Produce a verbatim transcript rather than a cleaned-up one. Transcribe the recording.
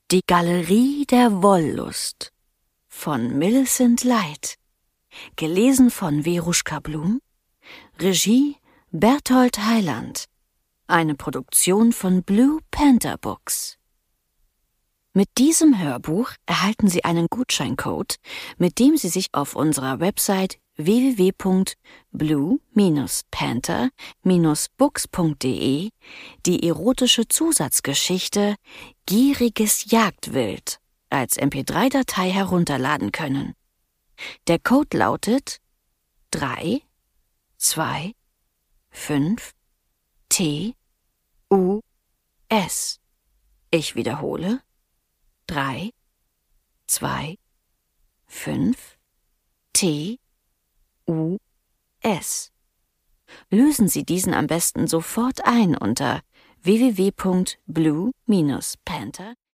Die Galerie der Wollust von Millicent Light. Gelesen von Veruschka Blum. Regie Berthold Heiland. Eine Produktion von Blue Panther Books. Mit diesem Hörbuch erhalten Sie einen Gutscheincode, mit dem Sie sich auf unserer Website w w w punkt blue panther books punkt de die erotische Zusatzgeschichte Gieriges Jagdwild als M P drei Datei herunterladen können. Der Code lautet drei zwei fünf T U S. Ich wiederhole: drei zwei fünf T U S. Lösen Sie diesen am besten sofort ein unter w w w punkt blue panther